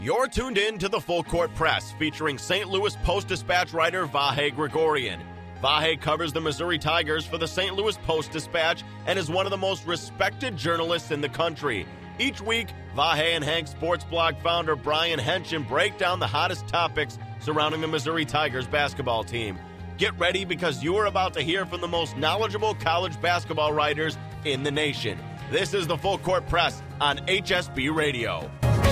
You're tuned in to the Full Court Press, featuring St. Louis Post-Dispatch writer Vahe Gregorian. Vahe covers the Missouri Tigers for the St. Louis Post-Dispatch and is one of the most respected journalists in the country. Each week, Vahe and Hank Sports Blog founder Brian Henson break down the hottest topics surrounding the Missouri Tigers basketball team. Get ready, because you are about to hear from the most knowledgeable college basketball writers in the nation. This is the Full Court Press on HSB Radio.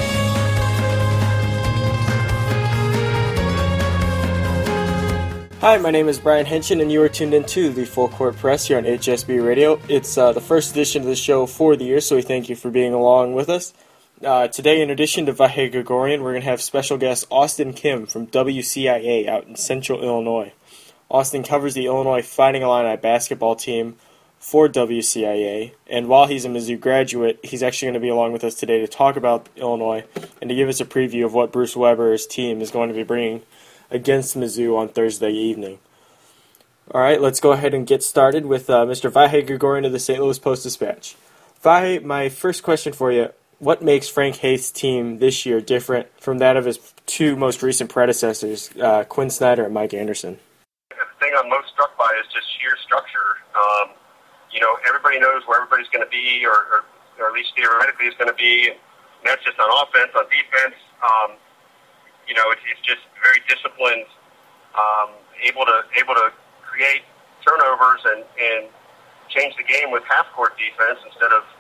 Hi, my name is Brian Henson, and you are tuned into the Full Court Press here on HSB Radio. It's the first edition of the show for the year, so we thank you for being along with us. Today, in addition to Vahe Gregorian, we're going to have special guest Austin Kim from WCIA out in Central Illinois. Austin covers the Illinois Fighting Illini basketball team for WCIA, and while he's a Mizzou graduate, he's actually going to be along with us today to talk about Illinois and to give us a preview of what Bruce Weber's team is going to be bringing against Mizzou on Thursday evening. All right, let's go ahead and get started with Mr. Vahe Gregorian of the St. Louis Post-Dispatch. Vahe, my first question for you, what makes Frank Haith's team this year different from that of his two most recent predecessors, Quinn Snyder and Mike Anderson? The thing I'm most struck by is just sheer structure. Everybody knows where everybody's going to be, or at least theoretically is going to be, and that's just on offense. On defense, it's just very disciplined, able to create turnovers and change the game with half-court defense instead of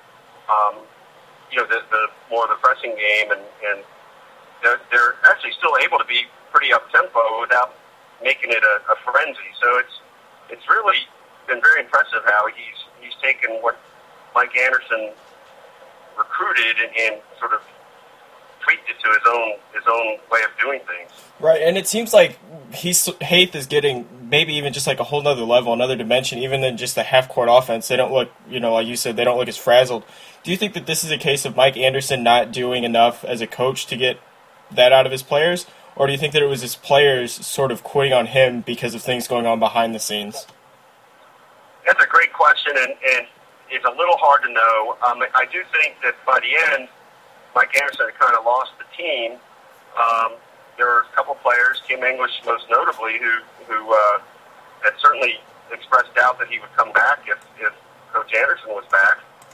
the more of the pressing game, and they're actually still able to be pretty up-tempo without making it a frenzy. So it's really been very impressive how he's taken what Mike Anderson recruited and sort of tweaked it to his own way of doing things. Right, and it seems like Haith is getting maybe even just like a whole other level, another dimension, even than just the half-court offense. They don't look, like you said, they don't look as frazzled. Do you think that this is a case of Mike Anderson not doing enough as a coach to get that out of his players? Or do you think that it was his players sort of quitting on him because of things going on behind the scenes? That's a great question, and it's a little hard to know. I do think that by the end, Mike Anderson kind of lost the team. There were a couple players, Kim English most notably, who had certainly expressed doubt that he would come back if Coach Anderson was back.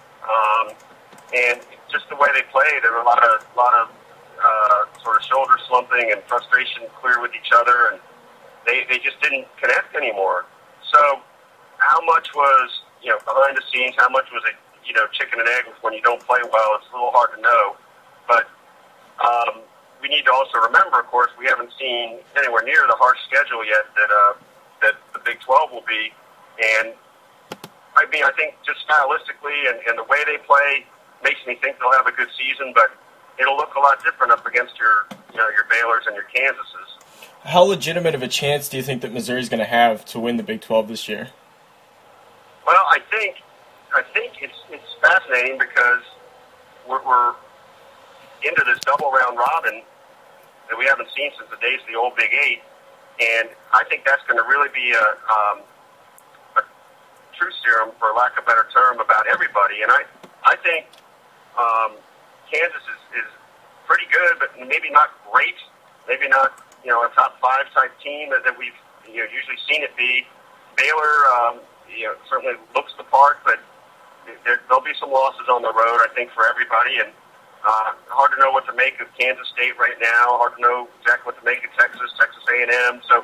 And just the way they played, there were a lot of sort of shoulder slumping and frustration clear with each other, and they just didn't connect anymore. So how much was behind the scenes? How much was it chicken and egg when you don't play well? It's a little hard to know. But we need to also remember, of course, we haven't seen anywhere near the harsh schedule yet that the Big 12 will be. And I think just stylistically and the way they play makes me think they'll have a good season, but it'll look a lot different up against your Baylors and your Kansases. How legitimate of a chance do you think that Missouri's going to have to win the Big 12 this year? Well, I think it's fascinating because we're into this double round robin that we haven't seen since the days of the old Big 8, and I think that's going to really be a truth serum, for lack of a better term, about everybody. And I think Kansas is pretty good, but maybe not great, maybe not a top 5 type team that we've usually seen it be. Baylor certainly looks the part, but there'll be some losses on the road, I think, for everybody. And hard to know what to make of Kansas State right now. Hard to know exactly what to make of Texas A&M. So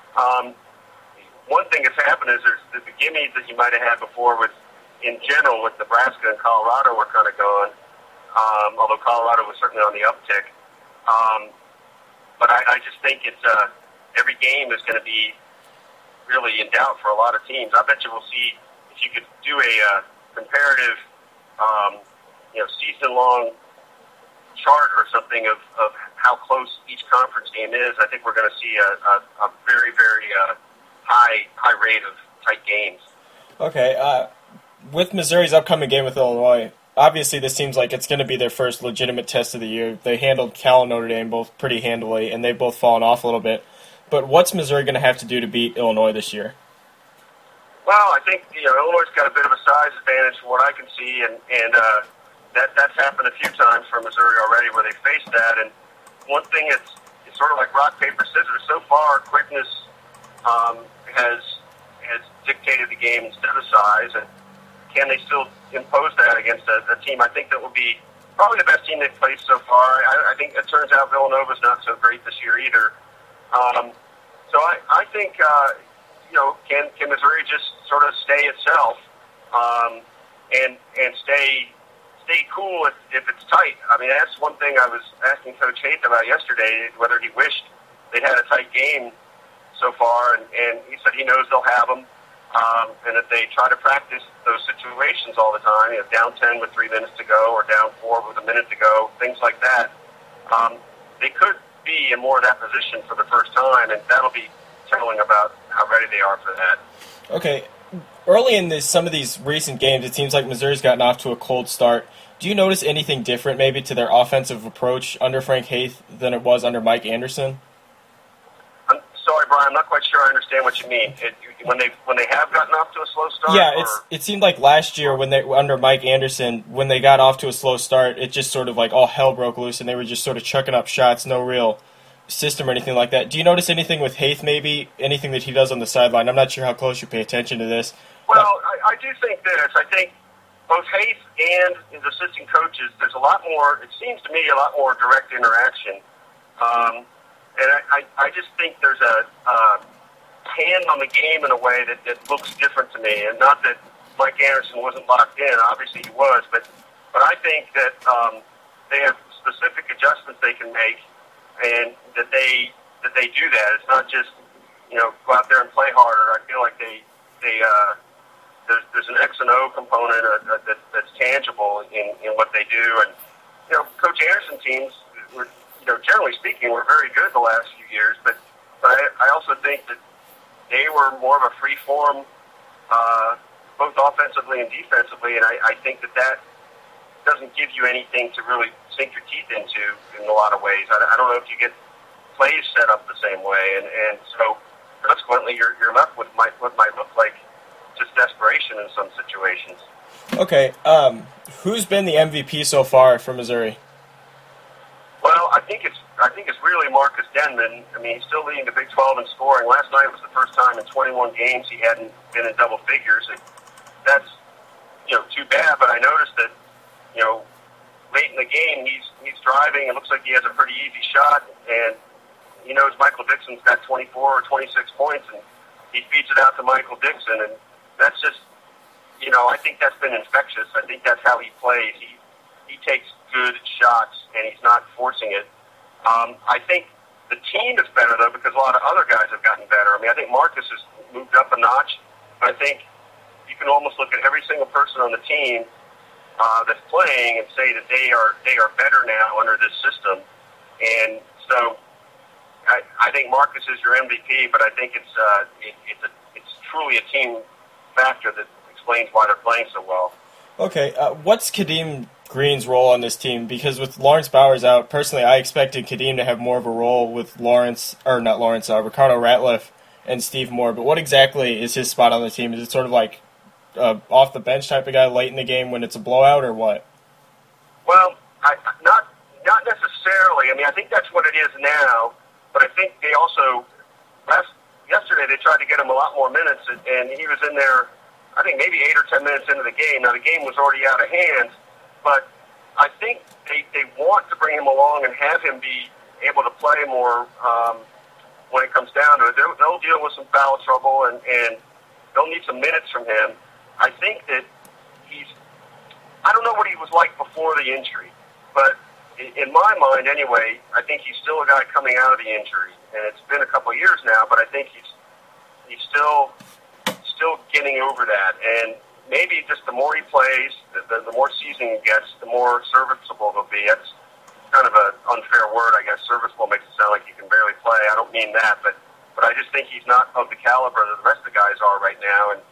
one thing that's happened is there's the gimmies that you might have had before in general with Nebraska and Colorado were kind of gone, although Colorado was certainly on the uptick. But I just think it's every game is going to be really in doubt for a lot of teams. I bet you we'll see, if you could do a comparative, season-long chart or something of how close each conference game is. I think we're going to see a very, very high rate of tight games. Okay. With Missouri's upcoming game with Illinois, obviously this seems like it's going to be their first legitimate test of the year. They handled Cal and Notre Dame both pretty handily, and they've both fallen off a little bit. But what's Missouri going to have to do to beat Illinois this year? Well, I think Illinois' got a bit of a size advantage from what I can see, and that's happened a few times for Missouri already where they faced that. And one thing it's sort of like rock, paper, scissors. So far, quickness has dictated the game instead of size, and can they still impose that against a team? I think that will be probably the best team they've played so far. I think it turns out Villanova's not so great this year either. So I think, can Missouri just sort of stay itself and stay cool if it's tight? I mean, that's one thing I was asking Coach Haith about yesterday, whether he wished they'd had a tight game so far, and he said he knows they'll have them, and if they try to practice those situations all the time, down 10 with 3 minutes to go or down 4 with a minute to go, things like that, they could be in more of that position for the first time, and that'll be telling about how ready they are for that. Okay. Early in some of these recent games, it seems like Missouri's gotten off to a cold start. Do you notice anything different maybe to their offensive approach under Frank Haith than it was under Mike Anderson? I'm sorry, Brian, I'm not quite sure I understand what you mean. When they have gotten off to a slow start? Yeah, it seemed like last year when they under Mike Anderson, when they got off to a slow start, it just sort of like all hell broke loose and they were just sort of chucking up shots, no real system or anything like that. Do you notice anything with Haith maybe, anything that he does on the sideline? I'm not sure how close you pay attention to this. Well, I do think this. I think both Haith and his assistant coaches, there's a lot more, it seems to me, a lot more direct interaction. And I just think there's a hand on the game in a way that looks different to me. And not that Mike Anderson wasn't locked in, obviously he was, but I think that they have specific adjustments they can make, and that they do that. It's not just, go out there and play harder. I feel like there's an X and O component that's tangible in what they do. And, Coach Anderson teams, generally speaking, were very good the last few years, but I also think that they were more of a free form, both offensively and defensively, and I think that doesn't give you anything to really sink your teeth into in a lot of ways. I don't know if you get plays set up the same way, and so consequently you're left with what might look like just desperation in some situations. Okay, who's been the MVP so far for Missouri? Well, I think it's really Marcus Denman. I mean, he's still leading the Big 12 in scoring. Last night was the first time in 21 games he hadn't been in double figures, and that's too bad. But I noticed that late in the game he's driving. It looks like he has a pretty easy shot, and he knows Michael Dixon's got 24 or 26 points, and he feeds it out to Michael Dixon, and that's just I think that's been infectious. I think that's how he plays. He takes good shots, and he's not forcing it. I think the team is better, though, because a lot of other guys have gotten better. I mean, I think Marcus has moved up a notch, but I think you can almost look at every single person on the team that's playing and say that they are better now under this system. And so I think Marcus is your MVP, but I think it's truly a team factor that explains why they're playing so well. Okay, what's Kadeem Green's role on this team? Because with Lawrence Bowers out, personally, I expected Kadeem to have more of a role with Ricardo Ratliff and Steve Moore. But what exactly is his spot on the team? Is it sort of like off the bench type of guy late in the game when it's a blowout, or what? Well, not necessarily. I mean, I think that's what it is now. But I think they also yesterday they tried to get him a lot more minutes, and he was in there, I think maybe 8 or 10 minutes into the game. Now, the game was already out of hand, but I think they want to bring him along and have him be able to play more when it comes down to it. They'll deal with some foul trouble, and they'll need some minutes from him. I think that I don't know what he was like before the injury, but in my mind anyway, I think he's still a guy coming out of the injury, and it's been a couple of years now, but I think he's still getting over that. And maybe just the more he plays, the more seasoning he gets, the more serviceable he'll be. That's kind of an unfair word, I guess. Serviceable makes it sound like you can barely play. I don't mean that, but I just think he's not of the caliber that the rest of the guys are right now, and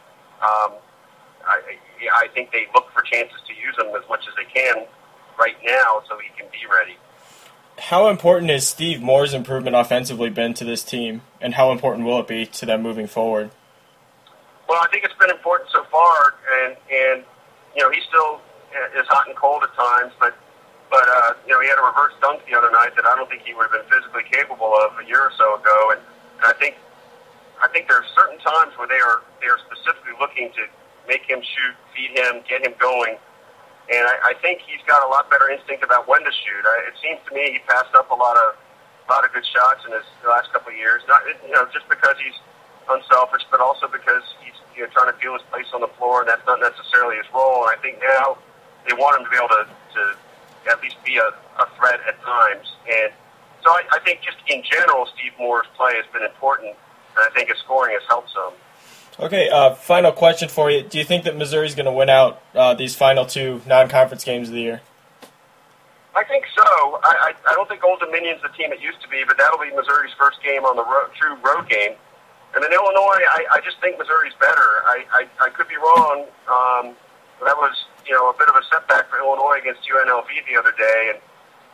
I think they look for chances to use him as much as they can right now so he can be ready. How important has Steve Moore's improvement offensively been to this team, and how important will it be to them moving forward? Well, I think it's been important so far, and he still is hot and cold at times, but But, he had a reverse dunk the other night that I don't think he would have been physically capable of a year or so ago. And I think there are certain times where they are specifically looking to make him shoot, feed him, get him going. And I think he's got a lot better instinct about when to shoot. It seems to me he passed up a lot of good shots in his last couple of years. Not just because he's unselfish, but also because he's trying to feel his place on the floor, and that's not necessarily his role. And I think now they want him to be able to at least be a threat at times. And so I think just in general, Steve Moore's play has been important, and I think his scoring has helped some. Okay, final question for you. Do you think that Missouri's going to win out these final two non-conference games of the year? I think so. I don't think Old Dominion's the team it used to be, but that'll be Missouri's first game on the true road game. And then Illinois, I just think Missouri's better. I could be wrong. That was a bit of a setback for Illinois against UNLV the other day, and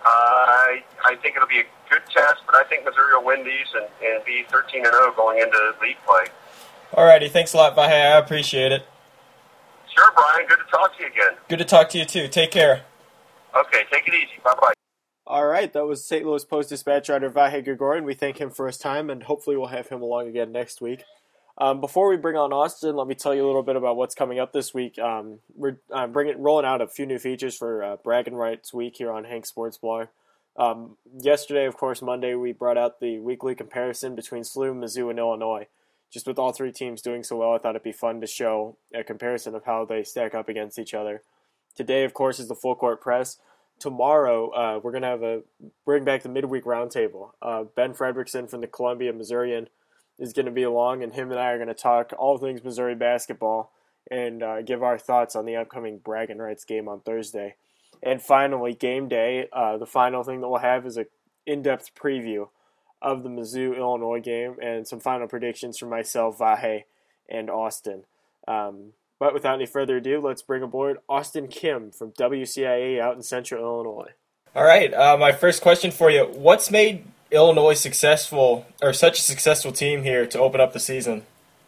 I think it'll be a good test. But I think Missouri will win these and be 13-0 going into league play. Alrighty, thanks a lot, Vahe. I appreciate it. Sure, Brian. Good to talk to you again. Good to talk to you too. Take care. Okay, take it easy. Bye-bye. All right, that was St. Louis Post-Dispatch writer Vahe Gregorian. We thank him for his time, and hopefully we'll have him along again next week. Before we bring on Austin, let me tell you a little bit about what's coming up this week. We're rolling out a few new features for Bragging Rights Week here on Hank Sports Blog. Yesterday, of course, Monday, we brought out the weekly comparison between SLU, Mizzou, and Illinois. Just with all three teams doing so well, I thought it'd be fun to show a comparison of how they stack up against each other. Today, of course, is the Full Court Press. Tomorrow, we're going to bring back the midweek roundtable. Ben Fredrickson from the Columbia Missourian is going to be along, and him and I are going to talk all things Missouri basketball and give our thoughts on the upcoming Bragging Rights game on Thursday. And finally, game day. The final thing that we'll have is an in-depth preview of the Mizzou-Illinois game and some final predictions from myself, Vahe, and Austin. But without any further ado, let's bring aboard Austin Kim from WCIA out in Central Illinois. All right, my first question for you. What's made Illinois successful, or such a successful team here to open up the season?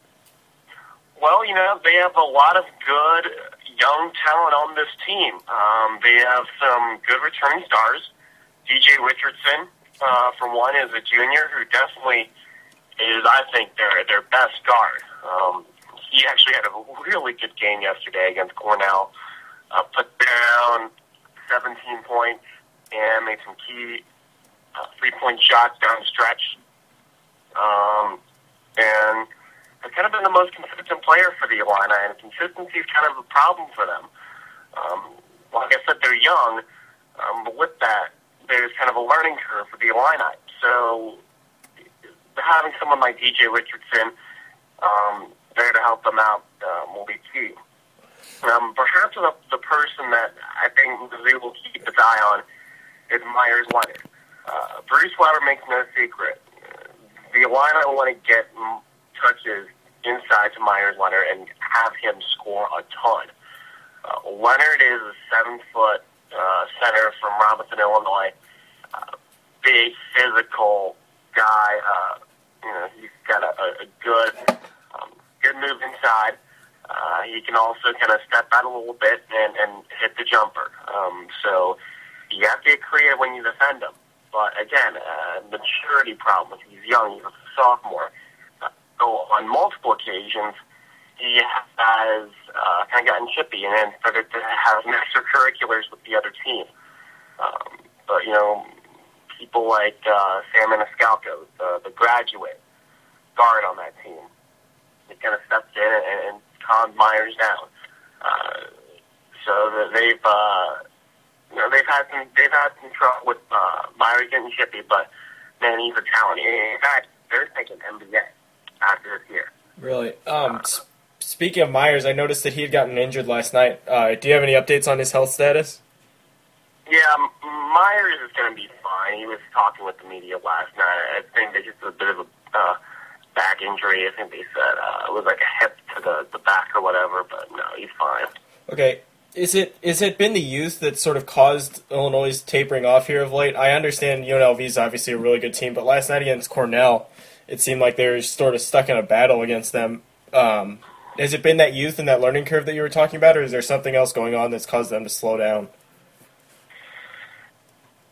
Well, they have a lot of good young talent on this team. They have some good returning stars. DJ Richardson, for one, is a junior who definitely is, I think, their best guard. He actually had a really good game yesterday against Cornell. Put down 17 points and made some key three-point shots down the stretch. And has kind of been the most consistent player for the Illini, and consistency is kind of a problem for them. Like I said, they're young, but with that, there's kind of a learning curve for the Illini. So having someone like DJ Richardson there to help them out will be key. Perhaps the person that I think Mizzou will keep its eye on is Myers Leonard. Bruce Weber makes no secret. The Illini want to get touches inside to Myers Leonard and have him score a ton. Leonard is a 7-foot center from Robinson, Illinois. Big, physical guy. He's got a good move inside. He can also kind of step out a little bit and hit the jumper. So you have to get creative when you defend him. But again, maturity problem. He's young. He's a sophomore. So on multiple occasions, he has kind of gotten chippy and then started to have extracurriculars with the other team. But, people like Sam Maniscalco, the graduate guard on that team, he kind of stepped in and calmed Myers down. So they've had some trouble with Myers getting chippy, but man, he's a talent. In fact, they're thinking NBA after this year. Really? Speaking of Myers, I noticed that he had gotten injured last night. Do you have any updates on his health status? Yeah, Myers is going to be fine. He was talking with the media last night. I think they just had a bit of a back injury. I think they said it was like a hip to the back or whatever, but no, he's fine. Okay. Is it been the youth that sort of caused Illinois' tapering off here of late? I understand UNLV is obviously a really good team, but last night against Cornell, it seemed like they were sort of stuck in a battle against them. Has it been that youth and that learning curve that you were talking about, or is there something else going on that's caused them to slow down?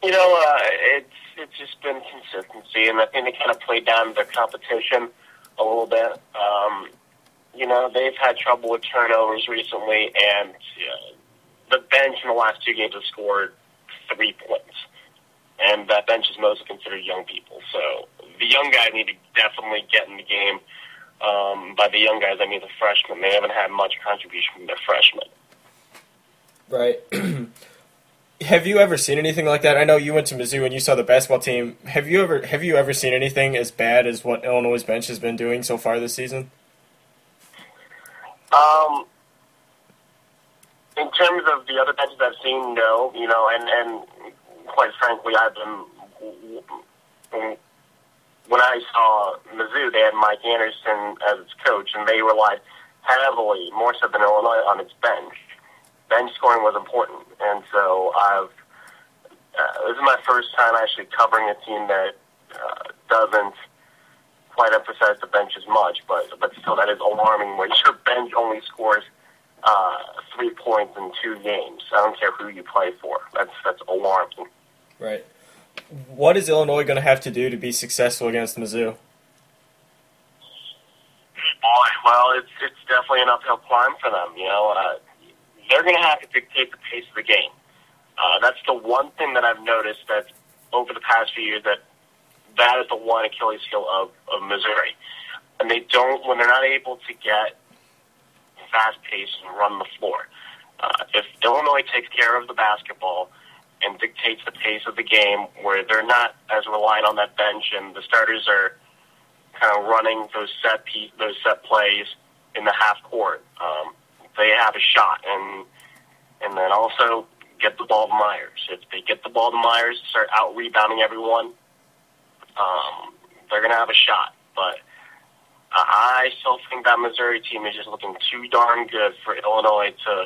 It's just been consistency, and I think they kind of played down their competition a little bit. They've had trouble with turnovers recently, and the bench in the last 2 games have scored 3 points. And that bench is mostly considered young people. So the young guys need to definitely get in the game. By the young guys, I mean the freshmen. They haven't had much contribution from their freshmen. Right. Have you ever seen anything like that? I know you went to Mizzou and you saw the basketball team. Have you ever seen anything as bad as what Illinois' bench has been doing so far this season? In terms of the other benches I've seen, no. And quite frankly, when I saw Mizzou, they had Mike Anderson as its coach, and they relied heavily, more so than Illinois, on its bench. Bench scoring was important, and so this is my first time actually covering a team that doesn't quite emphasize the bench as much, but still that is alarming when your bench only scores 3 points in 2 games. I don't care who you play for. That's alarming. Right. What is Illinois going to have to do to be successful against Mizzou? Boy, well, it's definitely an uphill climb for them. They're going to have to dictate the pace of the game. That's the one thing that I've noticed that over the past few years that is the one Achilles heel of Missouri. And when they're not able to get fast pace and run the floor. If Illinois takes care of the basketball and dictates the pace of the game, where they're not as reliant on that bench and the starters are kind of running those set plays in the half court, they have a shot. And then also get the ball to Myers. If they get the ball to Myers, start out rebounding everyone, they're going to have a shot. But I still think that Missouri team is just looking too darn good for Illinois to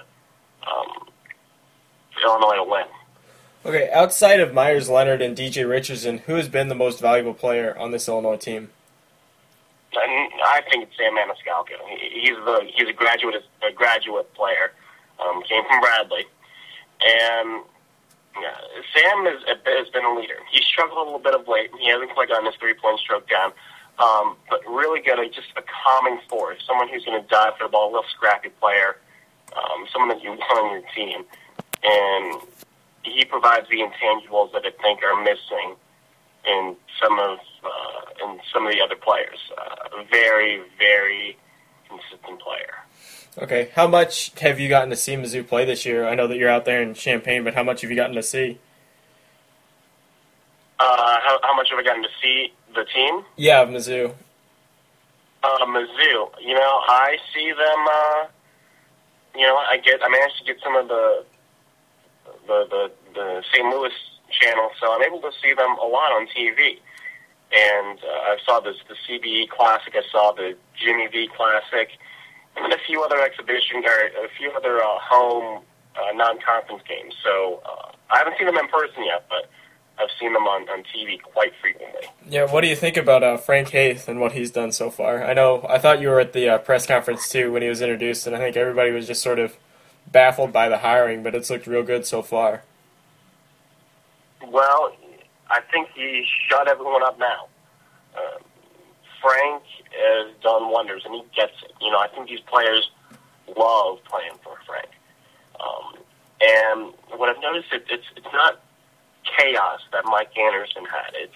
win. Okay, outside of Myers Leonard and DJ Richardson, who has been the most valuable player on this Illinois team? And I think it's Sam Maniscalco. He's a graduate player. Came from Bradley, and Sam has been a leader. He struggled a little bit of late. He hasn't quite gotten his 3-point stroke down. But really good, just a calming force, someone who's going to dive for the ball, a real scrappy player, someone that you want on your team. And he provides the intangibles that I think are missing in some of the other players. A very, very consistent player. Okay, how much have you gotten to see Mizzou play this year? I know that you're out there in Champaign, but how much have you gotten to see? How much have I gotten to see the team? Yeah, Mizzou. Mizzou. I see them. I managed to get some of the St. Louis channel, so I'm able to see them a lot on TV. And I saw the CBE Classic. I saw the Jimmy V Classic, and then a few other exhibitions or a few other home non-conference games. So I haven't seen them in person yet, but I've seen them on TV quite frequently. Yeah, what do you think about Frank Haith and what he's done so far? I thought you were at the press conference too when he was introduced, and I think everybody was just sort of baffled by the hiring, but it's looked real good so far. Well, I think he shut everyone up now. Frank has done wonders, and he gets it. I think these players love playing for Frank. And what I've noticed, it's not chaos that Mike Anderson had. It's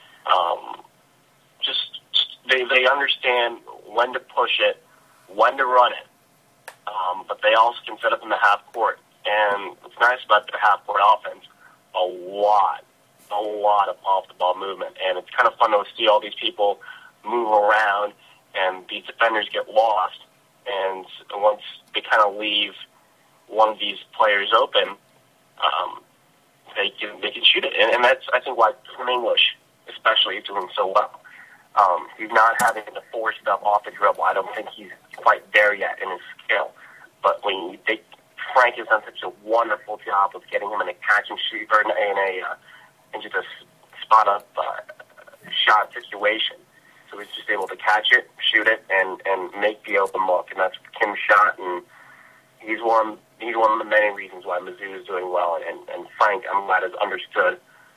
just they understand when to push it, when to run it, but they also can set up in the half court. And what's nice about their half court offense, a lot of off the ball movement, and it's kind of fun to see all these people move around, and these defenders get lost. And once they kind of leave one of these players open, they can shoot it, and that's I think why Tim English especially is doing so well. He's not having to force stuff off the dribble. I don't think he's quite there yet in his skill, but Frank has done such a wonderful job of getting him in a catch and shoot or in just a spot up shot situation. So he's just able to catch it, shoot it, and make the open look, and that's Kim's shot, and he's one of the many reasons why Mizzou is doing well, and Frank, I'm glad, has understood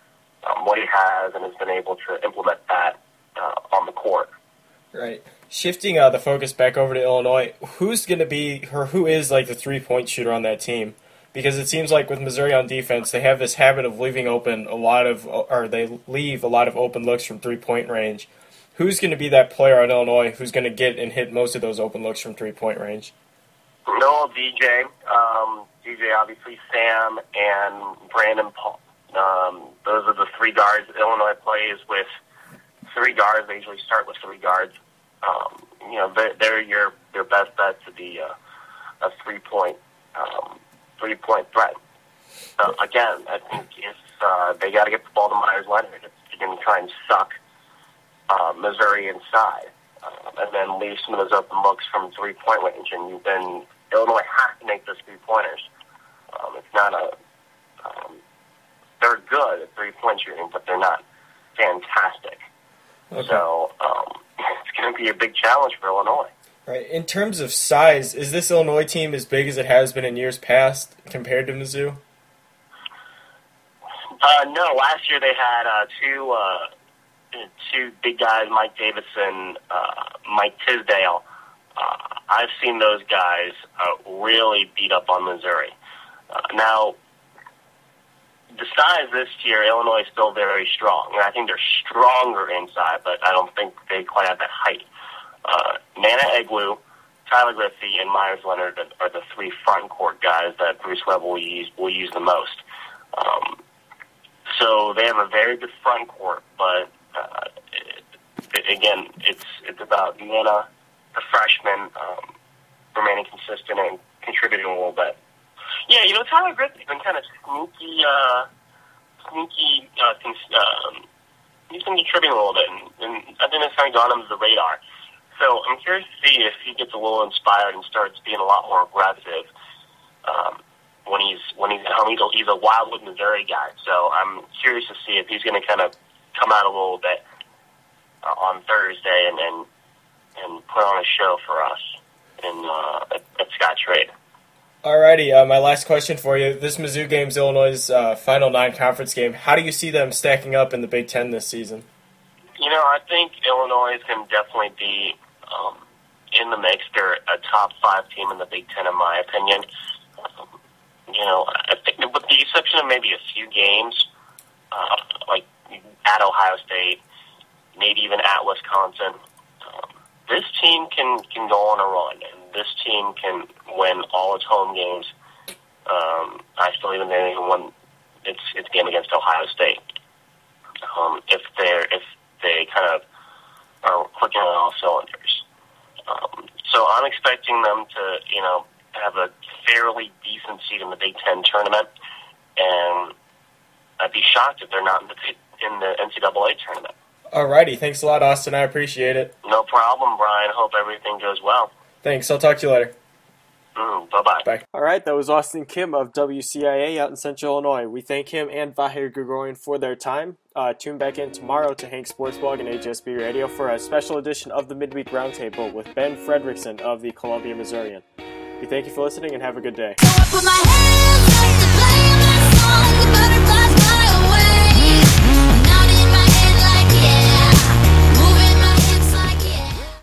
what he has and has been able to implement that on the court. Right. Shifting the focus back over to Illinois, who's going to be, or who is like the three-point shooter on that team? Because it seems like with Missouri on defense, they have this habit of leaving open they leave a lot of open looks from three-point range. Who's going to be that player on Illinois who's going to get and hit most of those open looks from three-point range? No, DJ. DJ, obviously, Sam, and Brandon Paul. Those are the three guards. Illinois plays with three guards. They usually start with three guards. They're your best bet to be a three-point threat. Again, I think if they got to get the ball to Myers Leonard, if you're going to try and suck Missouri inside, and then leave some of those open looks from three-point range, and then Illinois has to make those three-pointers. It's not they're good at three-point shooting, but they're not fantastic. Okay. So it's going to be a big challenge for Illinois. Right. In terms of size, is this Illinois team as big as it has been in years past compared to Mizzou? No. Last year they had two big guys, Mike Davison, Mike Tisdale. I've seen those guys really beat up on Missouri. Now, the size this year, Illinois is still very strong. And I think they're stronger inside, but I don't think they quite have that height. Nana Egwu, Tyler Griffey, and Myers Leonard are the three front court guys that Bruce Webb will use the most. So they have a very good front court, but again, it's about Nana, the freshman, remaining consistent and contributing a little bit. Yeah, Tyler Griffey's been kind of sneaky. He's been contributing a little bit, and I think that's kind of gone under the radar. So I'm curious to see if he gets a little inspired and starts being a lot more aggressive when he's at home. He's a Wildwood, Missouri guy, so I'm curious to see if he's going to kind of come out a little bit on Thursday and put on a show for us at Scottrade. Alrighty, my last question for you. This Mizzou game's Illinois' final non-conference game. How do you see them stacking up in the Big Ten this season? I think Illinois can definitely be in the mix. They're a top 5 team in the Big Ten, in my opinion. I think with the exception of maybe a few games, like at Ohio State, maybe even at Wisconsin, this team can go on a run, and this team can win all its home games. I still even think they can win its game against Ohio State. If they kind of are clicking on all cylinders. So I'm expecting them to, have a fairly decent seed in the Big Ten tournament, and I'd be shocked if they're not in the NCAA tournament. Alrighty, thanks a lot, Austin. I appreciate it. No problem, Brian. Hope everything goes well. Thanks. I'll talk to you later. Bye-bye. Bye. All right, that was Austin Kim of WCIA out in Central Illinois. We thank him and Vahe Gregorian for their time. Tune back in tomorrow to Hank Sports Blog and HSB Radio for a special edition of the Midweek Roundtable with Ben Fredrickson of the Columbia Missourian. We thank you for listening and have a good day.